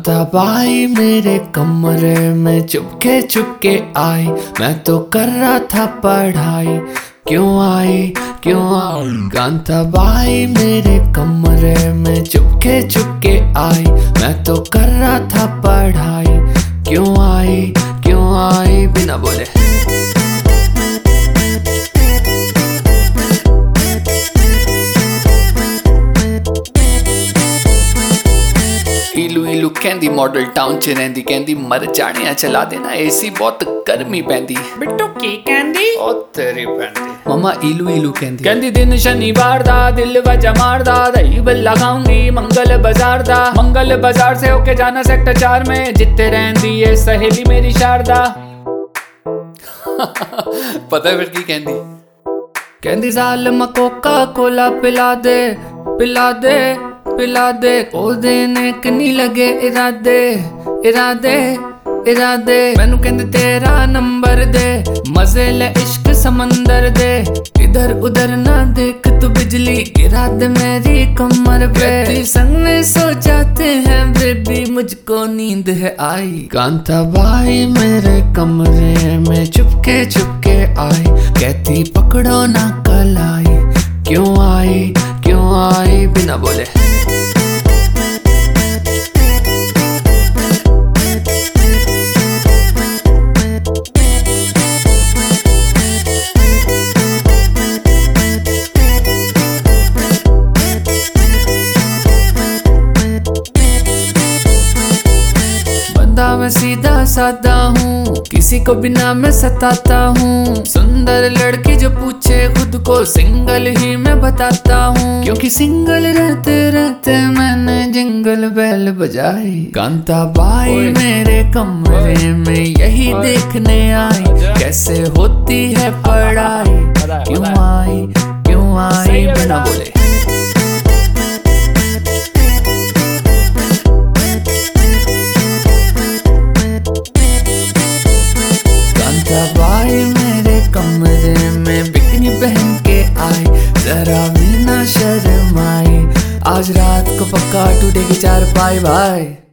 Kanta by मेरे कमरे में चुपके चुपके आई, मैं तो कर रहा था पढ़ाई, क्यों आई कांता बाई मेरे कमरे में चुपके चुपके आई, मैं तो कर रहा था पढ़ाई, क्यों आई बिना बोले। इलू कहंदी मॉडल टाउन च रहिंदी, कहंदी मर जाने चला देना एसी बहुत गर्मी पैंदी। बिट्टू की कहंदी ओ तेरी पैंदी मम्मा इलू कहंदी दिन शनिवार दा दिल वजा मारदा, दही बल्ला खाऊंगी मंगल बाजार से होके जाना सेक्टर 4 में, जित्ते रहंदी है सहेली मेरी शारदा। पता है फिर की कहंदी साल में कोका कोला पिला दे ओ देने कनी लगे इरादे मैनू कहंदे तेरा नंबर दे, मजे ले इश्क समंदर दे, इधर उधर ना देख तू बिजली गिरा दे मेरी कमर पे, संग में सो जाते हैं बेबी मुझको नींद है आई। कांता बाई मेरे कमरे में चुपके चुपके आई, कहती पकड़ो ना कलाई, क्यों आई बिना बोले। मैं सीधा साधा हूँ, किसी को बिना मैं सताता हूँ, सुंदर लड़की जो पूछे खुद को सिंगल ही मैं बताता हूँ, क्योंकि सिंगल रहते रहते मैंने जिंगल बेल बजाई। कांता बाई मेरे कमरे में यही देखने आई, कैसे होती है पढ़ाई, क्यों आई बिना बोले। बाई मेरे कमरे में बिकनी पहन के आई, जरा भी ना शर्माई, आज रात को पक्का टूटेगी 4 पाई भाई।